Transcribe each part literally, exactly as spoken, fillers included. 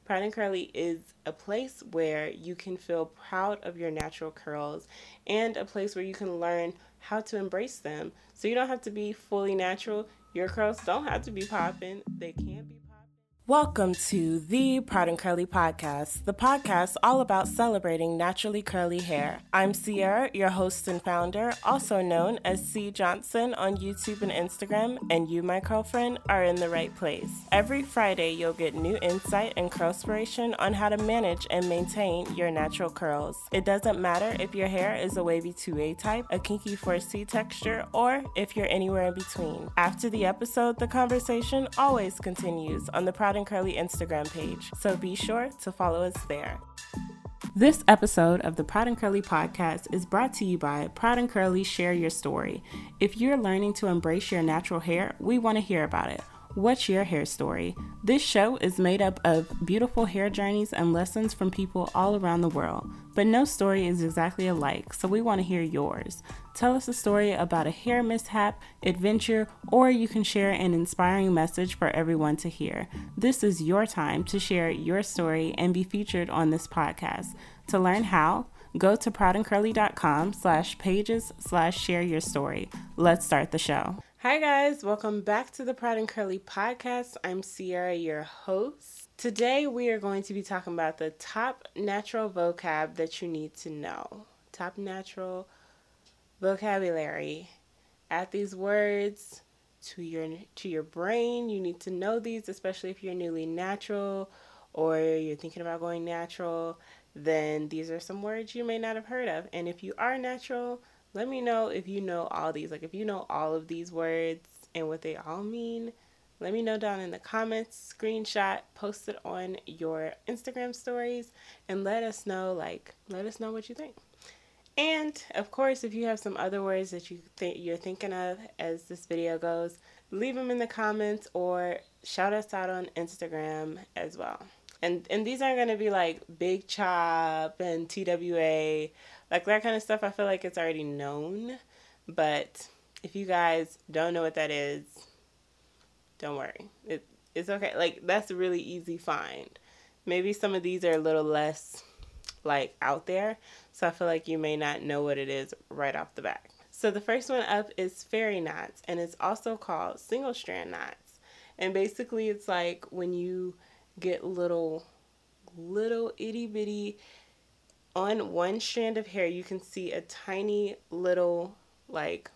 Pride and Curly is a place where you can feel proud of your natural curls and a place where you can learn how to embrace them. So you don't have to be fully natural. Your curls don't have to be popping. They can be popping. Welcome to the Proud and Curly Podcast, the podcast all about celebrating naturally curly hair. I'm Sierra, your host and founder, also known as C Johnson on YouTube and Instagram, and you, my girlfriend, are in the right place. Every Friday, you'll get new insight and curlspiration on how to manage and maintain your natural curls. It doesn't matter if your hair is a wavy two A type, a kinky four C texture, or if you're anywhere in between. After the episode, the conversation always continues on the Proud and Curly Instagram page, so be sure to follow us there. This episode of the Proud and Curly podcast is brought to you by Proud and Curly Share Your Story. If you're learning to embrace your natural hair, we want to hear about it. What's your hair story? This show is made up of beautiful hair journeys and lessons from people all around the world, but no story is exactly alike, so we want to hear yours. Tell us a story about a hair mishap, adventure, or you can share an inspiring message for everyone to hear. This is your time to share your story and be featured on this podcast. To learn how, go to proudandcurly.com slash pages slash share your story. Let's start the show. Hi guys, welcome back to the Proud and Curly podcast. I'm Sierra, your host. Today we are going to be talking about the top natural vocab that you need to know. Top natural vocabulary. Add these words to your to your brain. You need to know these, especially if you're newly natural or you're thinking about going natural. Then these are some words you may not have heard of. And if you are natural, let me know if you know all these. Like if you know all of these words and what they all mean, let me know down in the comments, screenshot, post it on your Instagram stories, and let us know, like, let us know what you think. And of course, if you have some other words that you think you're thinking of as this video goes, leave them in the comments or shout us out on Instagram as well. And and these aren't going to be like Big Chop and T W A, like that kind of stuff. I feel like it's already known. But if you guys don't know what that is, don't worry. It, it's okay. Like, that's a really easy find. Maybe some of these are a little less, like, out there. So I feel like you may not know what it is right off the bat. So the first one up is fairy knots. And it's also called single strand knots. And basically it's like when you get little, little itty bitty, on one strand of hair, you can see a tiny little, like,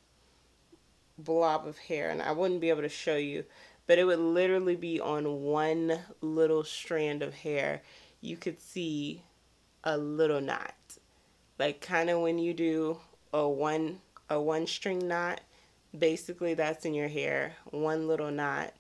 blob of hair. And I wouldn't be able to show you, but it would literally be on one little strand of hair. You could see a little knot. Like, kind of when you do a one, a one string knot, basically that's in your hair, one little knot.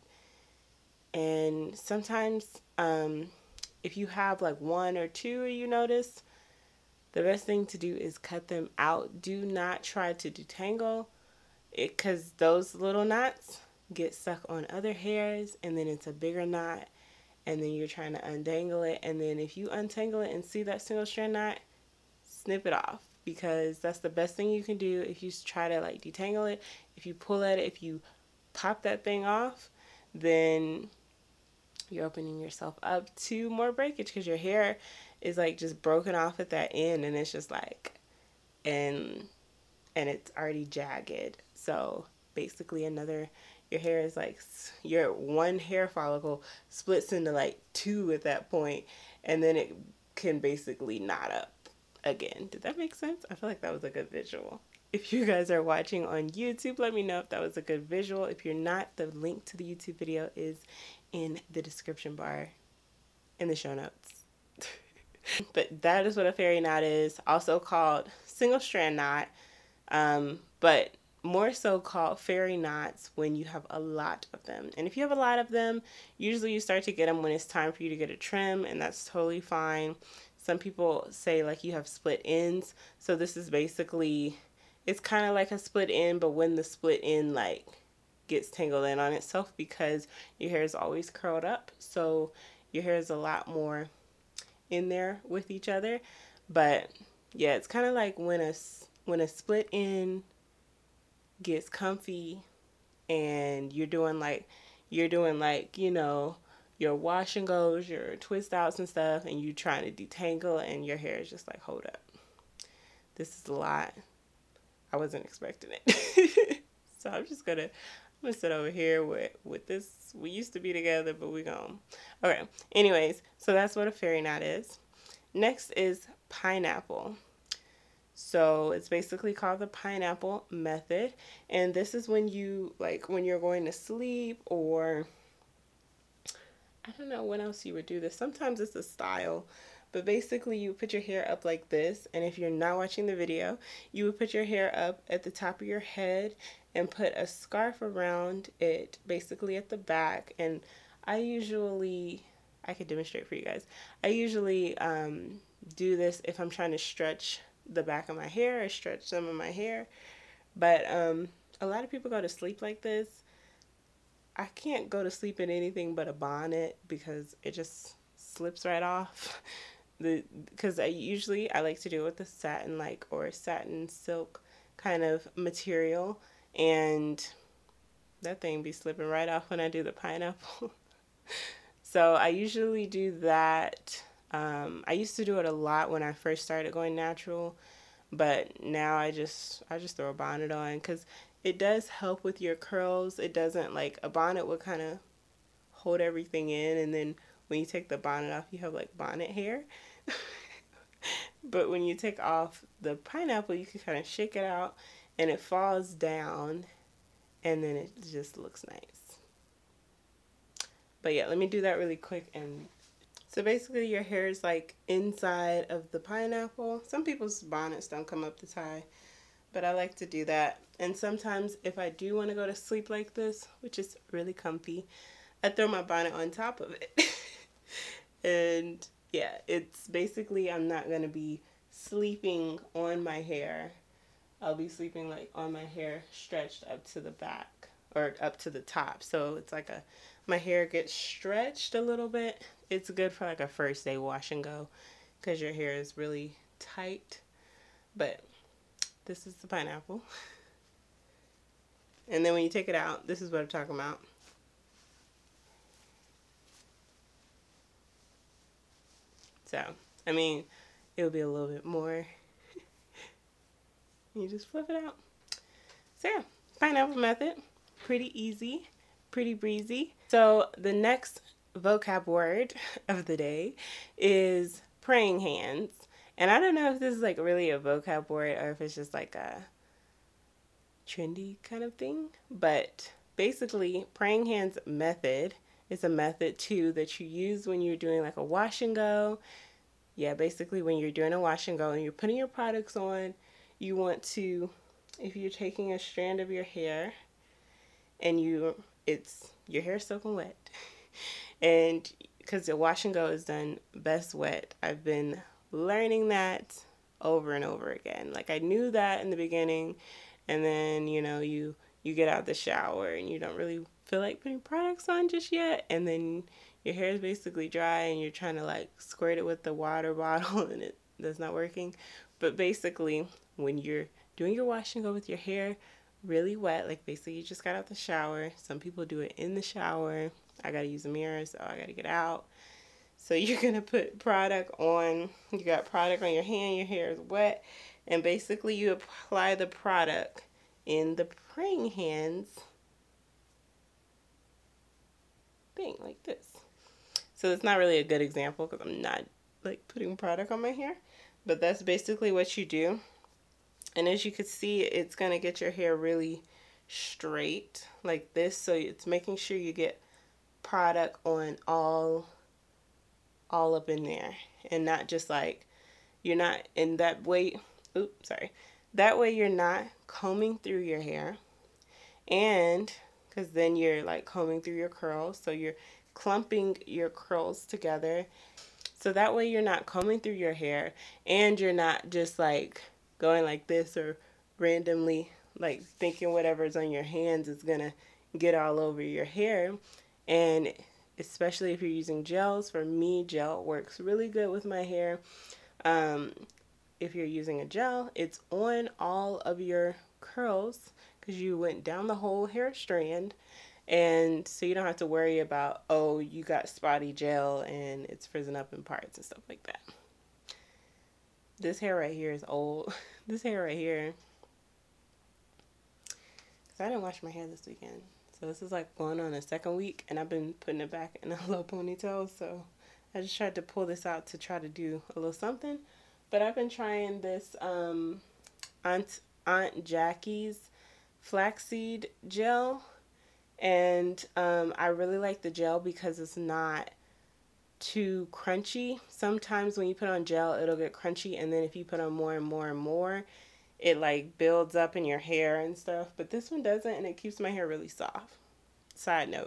And sometimes, um, if you have like one or two, you notice, the best thing to do is cut them out. Do not try to detangle it, because those little knots get stuck on other hairs, and then it's a bigger knot, and then you're trying to untangle it. And then if you untangle it and see that single strand knot, snip it off, because that's the best thing you can do. If you try to like detangle it, if you pull at it, if you pop that thing off, then you're opening yourself up to more breakage, because your hair is like just broken off at that end, and it's just like, and and it's already jagged. So basically another, your hair is like, your one hair follicle splits into like two at that point, and then it can basically knot up again. Did that make sense? I feel like that was a good visual. If you guys are watching on YouTube, let me know if that was a good visual. If you're not, the link to the YouTube video is in the description bar in the show notes. But that is what a fairy knot is, also called single strand knot, um, but more so called fairy knots when you have a lot of them. And if you have a lot of them, usually you start to get them when it's time for you to get a trim, and that's totally fine. Some people say like you have split ends, so this is basically, it's kind of like a split end, but when the split end like gets tangled in on itself, because your hair is always curled up, so your hair is a lot more in there with each other. But yeah, it's kind of like when a when a split end gets comfy and you're doing like you're doing like you know your wash and goes, your twist outs and stuff, and you trying to detangle, and your hair is just like, hold up, this is a lot. I wasn't expecting it. So I'm just gonna, I'm gonna sit over here with with this. We used to be together, but we gone. Okay. Anyways, so that's what a fairy knot is. Next is pineapple. So it's basically called the pineapple method, and this is when you like when you're going to sleep, or I don't know when else you would do this. Sometimes it's a style, but basically you put your hair up like this, and if you're not watching the video, you would put your hair up at the top of your head and put a scarf around it, basically at the back. And I usually, I could demonstrate for you guys. I usually um, do this if I'm trying to stretch the back of my hair or stretch some of my hair. But um, a lot of people go to sleep like this. I can't go to sleep in anything but a bonnet because it just slips right off. The because I usually I like to do it with a satin like or satin silk kind of material, and that thing be slipping right off when I do the pineapple. So I usually do that. Um, I used to do it a lot when I first started going natural, but now I just I just throw a bonnet on because it does help with your curls. It doesn't like a bonnet would kind of hold everything in, and then when you take the bonnet off, you have like bonnet hair. But when you take off the pineapple, you can kind of shake it out, and it falls down, and then it just looks nice. But yeah, let me do that really quick. And so basically your hair is like inside of the pineapple. Some people's bonnets don't come up to tie, but I like to do that. And sometimes if I do want to go to sleep like this, which is really comfy, I throw my bonnet on top of it. And yeah, it's basically I'm not going to be sleeping on my hair. I'll be sleeping like on my hair stretched up to the back or up to the top. So it's like a, my hair gets stretched a little bit. It's good for like a first day wash and go because your hair is really tight. But this is the pineapple. And then when you take it out, this is what I'm talking about. So, I mean, it would be a little bit more. You just flip it out. So yeah, pineapple method. Pretty easy, pretty breezy. So the next vocab word of the day is praying hands. And I don't know if this is like really a vocab word or if it's just like a trendy kind of thing. But basically, praying hands method is a method too that you use when you're doing like a wash and go. Yeah, basically when you're doing a wash and go and you're putting your products on, you want to, if you're taking a strand of your hair and you, it's, your hair's soaking wet. And because the wash and go is done best wet, I've been learning that over and over again. Like I knew that in the beginning, and then, you know, you, you get out the shower and you don't really feel like putting products on just yet. And then your hair is basically dry and you're trying to like squirt it with the water bottle and it that's not working. But basically, when you're doing your wash and go with your hair really wet, like basically you just got out the shower. Some people do it in the shower. I gotta use a mirror, so I gotta get out. So you're gonna put product on, you got product on your hand, your hair is wet, and basically you apply the product in the praying hands thing, like this. So it's not really a good example because I'm not like putting product on my hair, but that's basically what you do. And as you can see, it's going to get your hair really straight like this. So it's making sure you get product on all, all up in there and not just like, you're not in that way. Oops, sorry. That way you're not combing through your hair, and because then you're like combing through your curls. So you're clumping your curls together. So that way you're not combing through your hair, and you're not just like going like this or randomly like thinking whatever's on your hands is gonna get all over your hair. And especially if you're using gels, for me gel works really good with my hair. Um, if you're using a gel, it's on all of your curls because you went down the whole hair strand, And so you don't have to worry about, oh, you got spotty gel and it's frizzing up in parts and stuff like that. This hair right here is old. This hair right here, because I didn't wash my hair this weekend. So this is like going on a second week, and I've been putting it back in a low ponytail. So I just tried to pull this out to try to do a little something. But I've been trying this um, Aunt, Aunt Jackie's flaxseed gel. And um, I really like the gel because it's not too crunchy. Sometimes when you put on gel, it'll get crunchy, and then if you put on more and more and more, it like builds up in your hair and stuff. But this one doesn't, and it keeps my hair really soft. Side note.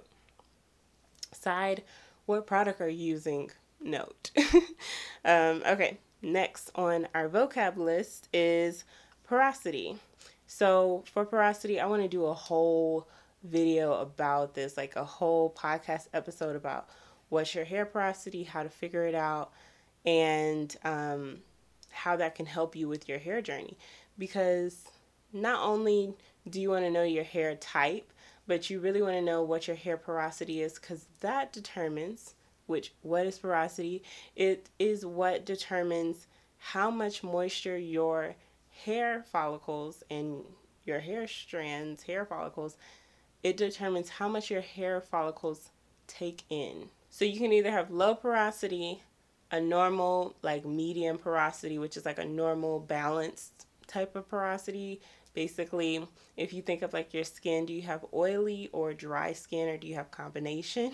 Side, what product are you using? Note. um, okay, next on our vocab list is porosity. So for porosity, I want to do a whole video about this, like a whole podcast episode about what's your hair porosity, how to figure it out, and um, how that can help you with your hair journey. Because not only do you want to know your hair type, but you really want to know what your hair porosity is, because that determines which what is porosity. It is what determines how much moisture your hair follicles and your hair strands, hair follicles, it determines how much your hair follicles take in. So you can either have low porosity, a normal, like medium porosity, which is like a normal balanced type of porosity. Basically, if you think of like your skin, do you have oily or dry skin, or do you have combination?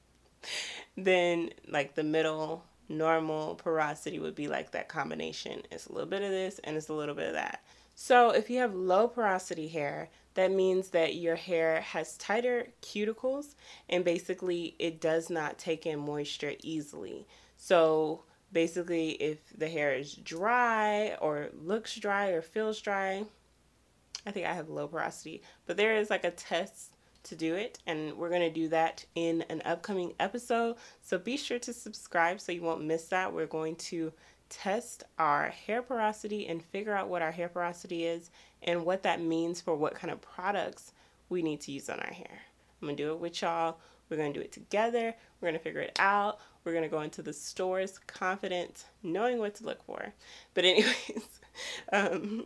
Then like the middle normal porosity would be like that combination. It's a little bit of this and it's a little bit of that. So if you have low porosity hair, that means that your hair has tighter cuticles, and basically it does not take in moisture easily. So basically if the hair is dry or looks dry or feels dry, I think I have low porosity, but there is like a test to do it, and we're going to do that in an upcoming episode. So be sure to subscribe so you won't miss that. We're going to test our hair porosity and figure out what our hair porosity is and what that means for what kind of products we need to use on our hair. I'm going to do it with y'all. We're going to do it together. We're going to figure it out. We're going to go into the stores confident, knowing what to look for. But anyways, um,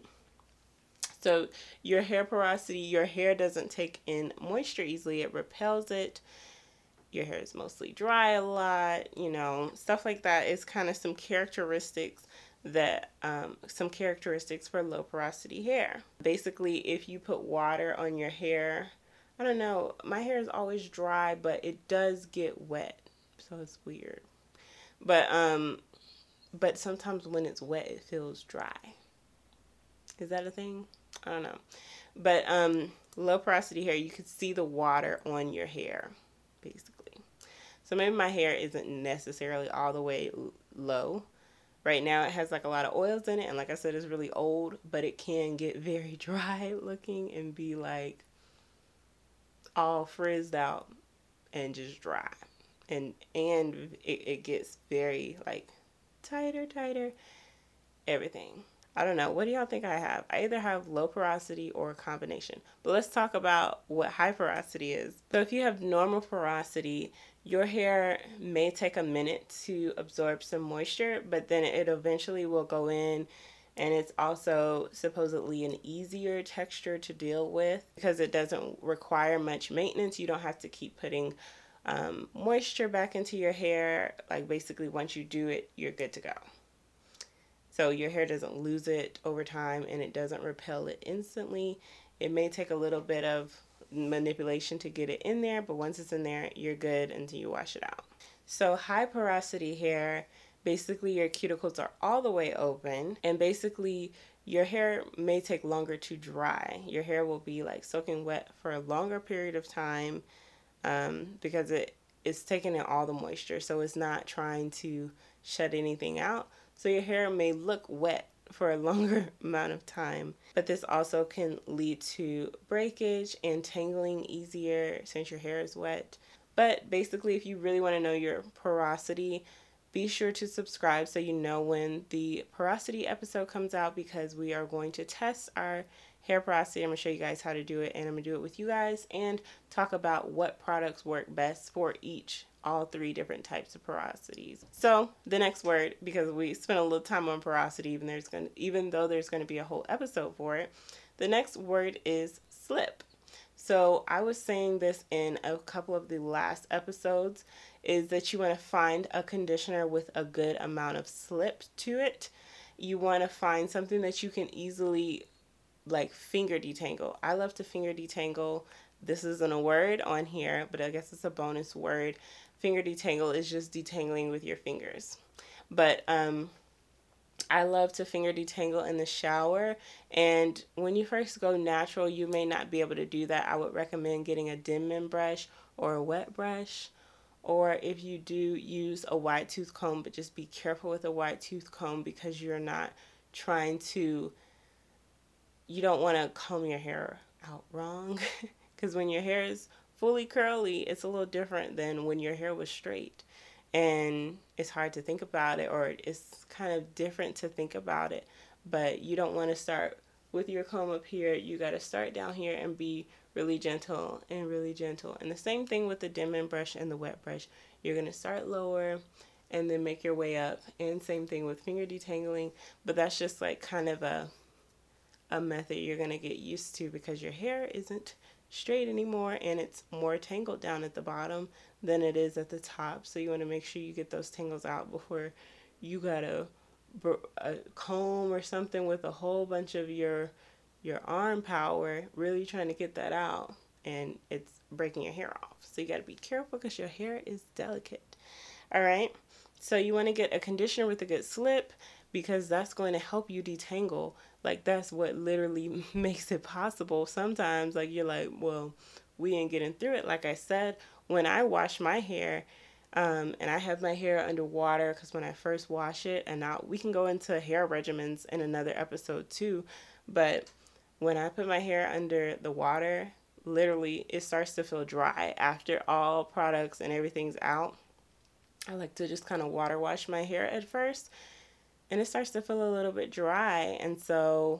so your hair porosity, your hair doesn't take in moisture easily. It repels it. Your hair is mostly dry a lot, you know, stuff like that is kind of some characteristics that, um, some characteristics for low porosity hair. Basically, if you put water on your hair, I don't know, my hair is always dry, but it does get wet, so it's weird. But, um, but sometimes when it's wet, it feels dry. Is that a thing? I don't know. But, um, low porosity hair, you could see the water on your hair, basically. So maybe my hair isn't necessarily all the way low. Right now it has like a lot of oils in it, and like I said, it's really old, but it can get very dry looking and be like all frizzed out and just dry. And and it, it gets very like tighter, tighter, everything. I don't know. What do y'all think I have? I either have low porosity or a combination. But let's talk about what high porosity is. So if you have normal porosity, your hair may take a minute to absorb some moisture, but then it eventually will go in, and it's also supposedly an easier texture to deal with because it doesn't require much maintenance. You don't have to keep putting um, moisture back into your hair. Like basically once you do it, you're good to go. So your hair doesn't lose it over time, and it doesn't repel it instantly. It may take a little bit of manipulation to get it in there, but once it's in there, you're good until you wash it out. So high porosity hair, basically your cuticles are all the way open, and basically your hair may take longer to dry. Your hair will be like soaking wet for a longer period of time um, because it is taking in all the moisture, so it's not trying to shut anything out. So your hair may look wet for a longer amount of time, but this also can lead to breakage and tangling easier since your hair is wet. But basically, if you really want to know your porosity, be sure to subscribe so you know when the porosity episode comes out, because we are going to test our hair porosity. I'm going to show you guys how to do it, and I'm going to do it with you guys and talk about what products work best for each, all three different types of porosities. So the next word, because we spent a little time on porosity, even there's going to, even though there's going to be a whole episode for it, the next word is slip. So I was saying this in a couple of the last episodes, is that you want to find a conditioner with a good amount of slip to it. You want to find something that you can easily like finger detangle. I love to finger detangle. This isn't a word on here, but I guess it's a bonus word. Finger detangle is just detangling with your fingers. But um, I love to finger detangle in the shower. And when you first go natural, you may not be able to do that. I would recommend getting a Denman brush or a wet brush. Or if you do, use a wide tooth comb, but just be careful with a wide tooth comb because you're not trying to, you don't want to comb your hair out wrong. Because when your hair is fully curly, it's a little different than when your hair was straight. And it's hard to think about it, or it's kind of different to think about it. But you don't want to start with your comb up here. You got to start down here and be really gentle and really gentle. And the same thing with the Denman brush and the wet brush. You're going to start lower and then make your way up. And same thing with finger detangling. But that's just like kind of a, a method you're going to get used to because your hair isn't straight anymore and it's more tangled down at the bottom than it is at the top. So you want to make sure you get those tangles out before you got to a comb or something with a whole bunch of your your arm power, really trying to get that out, and it's breaking your hair off. So you got to be careful because your hair is delicate. All right, so you want to get a conditioner with a good slip because that's going to help you detangle. Like, that's what literally makes it possible. Sometimes, like, you're like, well, we ain't getting through it. Like I said, when I wash my hair, Um, and I have my hair under water because when I first wash it, and now we can go into hair regimens in another episode too, but when I put my hair under the water, literally it starts to feel dry after all products and everything's out. I like to just kind of water wash my hair at first, and it starts to feel a little bit dry, and so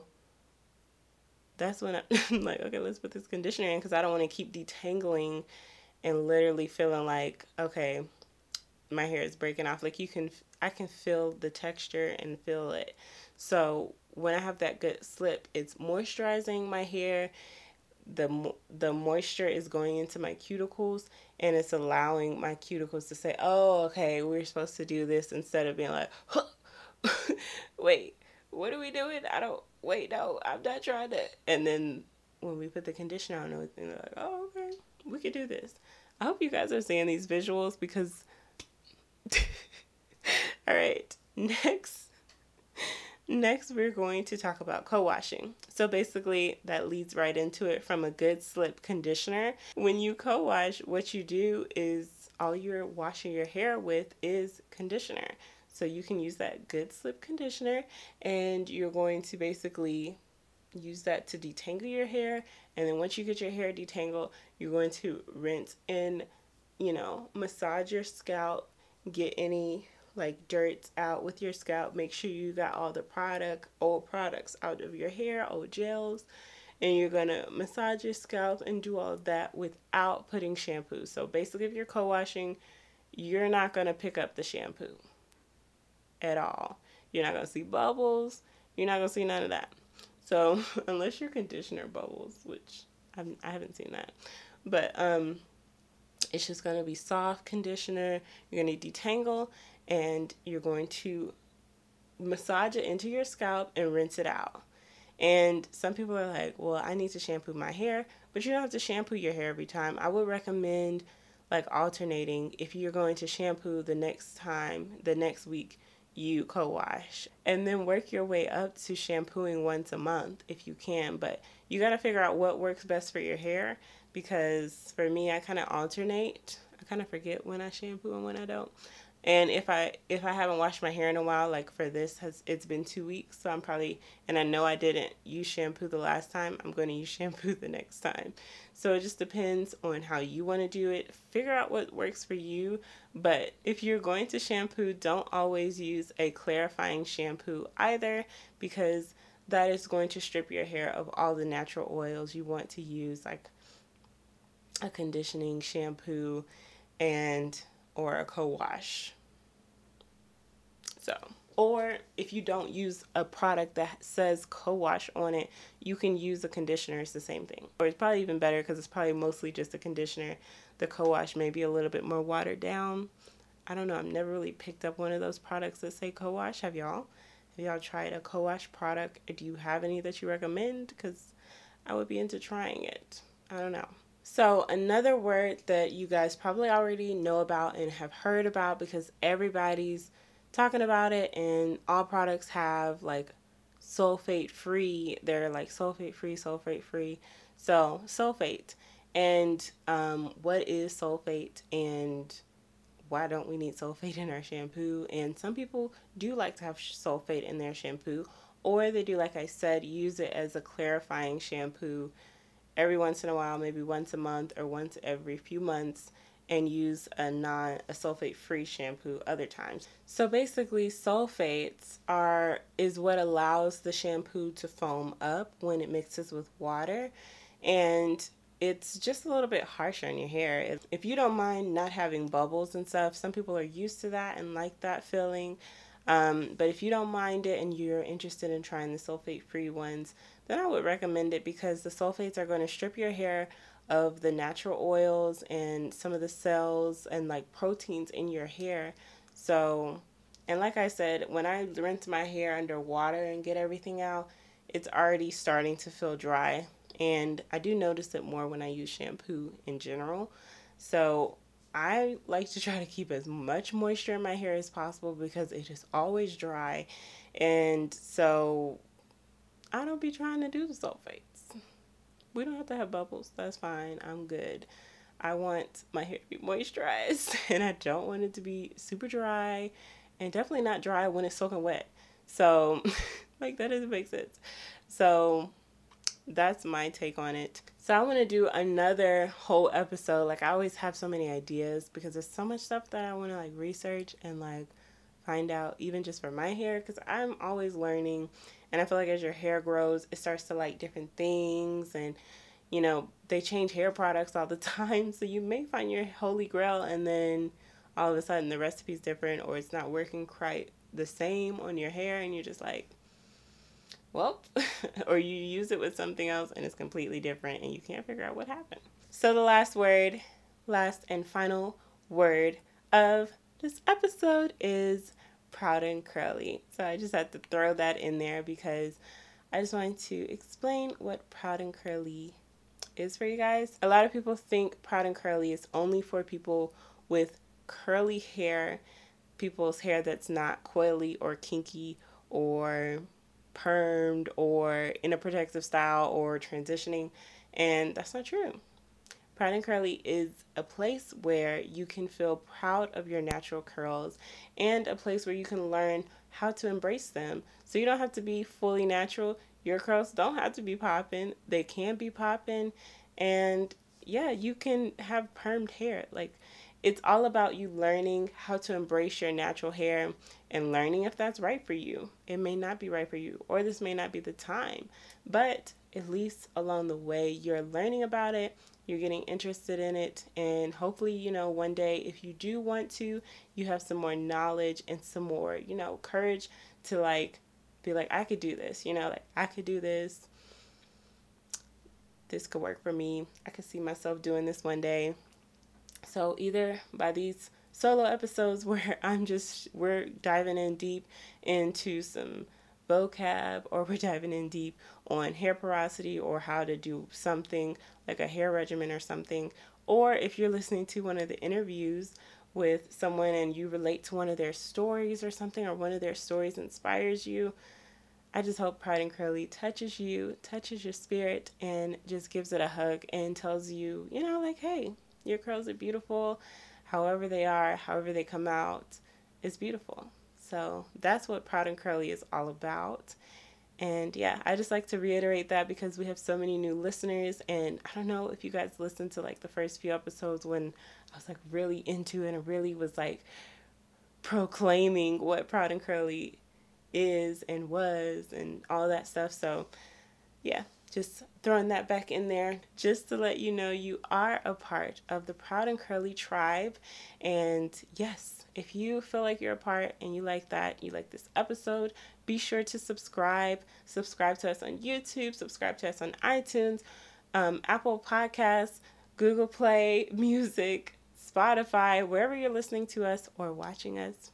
that's when I'm like, okay, let's put this conditioner in because I don't want to keep detangling and literally feeling like, okay, my hair is breaking off. Like, you can, I can feel the texture and feel it. So when I have that good slip, it's moisturizing my hair. The the moisture is going into my cuticles, and it's allowing my cuticles to say, oh, okay, we're supposed to do this, instead of being like, huh, wait, what are we doing? I don't, wait, no, I'm not trying to. And then when we put the conditioner on everything, they're like, oh, okay, we can do this. I hope you guys are seeing these visuals because all right, next next we're going to talk about co-washing. So basically that leads right into it. From a good slip conditioner, when you co-wash, what you do is all you're washing your hair with is conditioner. So you can use that good slip conditioner, and you're going to basically use that to detangle your hair. And then once you get your hair detangled, you're going to rinse and, you know, massage your scalp, get any like dirt out with your scalp. Make sure you got all the product, old products out of your hair, old gels, and you're going to massage your scalp and do all of that without putting shampoo. So basically, if you're co-washing, you're not going to pick up the shampoo at all. You're not going to see bubbles. You're not going to see none of that. So unless your conditioner bubbles, which I'm, I haven't seen that, but um, it's just going to be soft conditioner. You're going to detangle, and you're going to massage it into your scalp and rinse it out. And some people are like, well, I need to shampoo my hair, but you don't have to shampoo your hair every time. I would recommend like alternating. If you're going to shampoo the next time, the next week, you co-wash, and then work your way up to shampooing once a month if you can. But you got to figure out what works best for your hair, because for me, I kind of alternate. I kind of forget when I shampoo and when I don't. And if I if I haven't washed my hair in a while, like for this, has it's been two weeks, so I'm probably, and I know I didn't use shampoo the last time, I'm going to use shampoo the next time. So it just depends on how you want to do it. Figure out what works for you. But if you're going to shampoo, don't always use a clarifying shampoo either, because that is going to strip your hair of all the natural oils. You want to use like a conditioning shampoo and or a co-wash. So, or if you don't use a product that says co-wash on it, you can use a conditioner. It's the same thing. Or it's probably even better because it's probably mostly just a conditioner. The co-wash may be a little bit more watered down. I don't know. I've never really picked up one of those products that say co-wash. Have y'all? Have y'all tried a co-wash product? Do you have any that you recommend? Because I would be into trying it. I don't know. So another word that you guys probably already know about and have heard about because everybody's talking about it, and all products have like sulfate free. They're like sulfate free, sulfate free. So sulfate. And um, what is sulfate, and why don't we need sulfate in our shampoo? And some people do like to have sulfate in their shampoo, or they do, like I said, use it as a clarifying shampoo every once in a while, maybe once a month or once every few months, and use a non a sulfate free shampoo other times. So basically, sulfates are is what allows the shampoo to foam up when it mixes with water, and it's just a little bit harsher on your hair. If, if you don't mind not having bubbles and stuff, some people are used to that and like that feeling. Um, but if you don't mind it and you're interested in trying the sulfate-free ones, then I would recommend it because the sulfates are going to strip your hair of the natural oils and some of the cells and like proteins in your hair. So, and like I said, when I rinse my hair under water and get everything out, it's already starting to feel dry. And I do notice it more when I use shampoo in general. So I like to try to keep as much moisture in my hair as possible because it is always dry. And so I don't be trying to do the sulfates. We don't have to have bubbles. That's fine. I'm good. I want my hair to be moisturized and I don't want it to be super dry and definitely not dry when it's soaking wet. So like that doesn't make sense. So that's my take on it. So I want to do another whole episode. Like I always have so many ideas because there's so much stuff that I want to like research and like find out even just for my hair because I'm always learning, and I feel like as your hair grows it starts to like different things, and you know they change hair products all the time, so you may find your holy grail and then all of a sudden the recipe's different or it's not working quite the same on your hair and you're just like, well, or you use it with something else and it's completely different and you can't figure out what happened. So the last word, last and final word of this episode is proud and curly. So I just had to throw that in there because I just wanted to explain what proud and curly is for you guys. A lot of people think proud and curly is only for people with curly hair, people's hair that's not coily or kinky or permed or in a protective style or transitioning, and that's not true. Proud and Curly is a place where you can feel proud of your natural curls and a place where you can learn how to embrace them. So you don't have to be fully natural. Your curls don't have to be popping. They can be popping, and yeah, you can have permed hair. Like, it's all about you learning how to embrace your natural hair and learning if that's right for you. It may not be right for you, or this may not be the time, but at least along the way, you're learning about it, you're getting interested in it, and hopefully, you know, one day, if you do want to, you have some more knowledge and some more, you know, courage to, like, be like, I could do this, you know, like, I could do this. This could work for me. I could see myself doing this one day. So either by these solo episodes where I'm just, we're diving in deep into some vocab, or we're diving in deep on hair porosity or how to do something like a hair regimen or something, or if you're listening to one of the interviews with someone and you relate to one of their stories or something, or one of their stories inspires you, I just hope Proud and Curly touches you, touches your spirit, and just gives it a hug and tells you, you know, like, hey, your curls are beautiful. However they are, however they come out, is beautiful. So that's what Proud and Curly is all about. And yeah, I just like to reiterate that because we have so many new listeners, and I don't know if you guys listened to like the first few episodes when I was like really into it and really was like proclaiming what Proud and Curly is and was and all that stuff. So yeah, just throwing that back in there just to let you know you are a part of the Proud and Curly tribe. And yes, if you feel like you're a part and you like that, you like this episode, be sure to subscribe. Subscribe to us on YouTube, subscribe to us on iTunes, um, Apple Podcasts, Google Play Music, Spotify, wherever you're listening to us or watching us.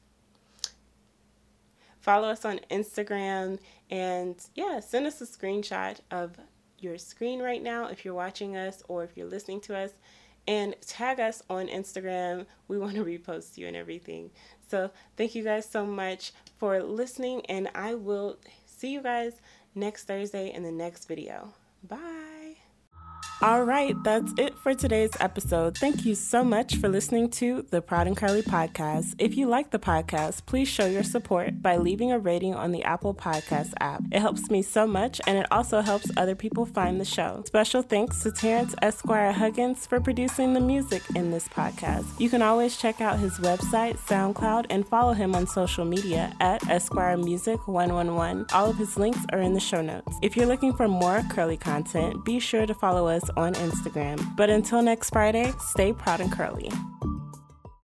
Follow us on Instagram, and yeah, send us a screenshot of your screen right now if you're watching us or if you're listening to us, and tag us on Instagram. We want to repost you and everything. So thank you guys so much for listening, and I will see you guys next Thursday in the next video. Bye. All right, that's it for today's episode. Thank you so much for listening to the Proud and Curly podcast. If you like the podcast, please show your support by leaving a rating on the Apple Podcast app. It helps me so much, and it also helps other people find the show. Special thanks to Terrence Esquire Huggins for producing the music in this podcast. You can always check out his website, SoundCloud, and follow him on social media at Esquire Music one one one. All of his links are in the show notes. If you're looking for more curly content, be sure to follow us on Instagram. But until next Friday, stay proud and curly.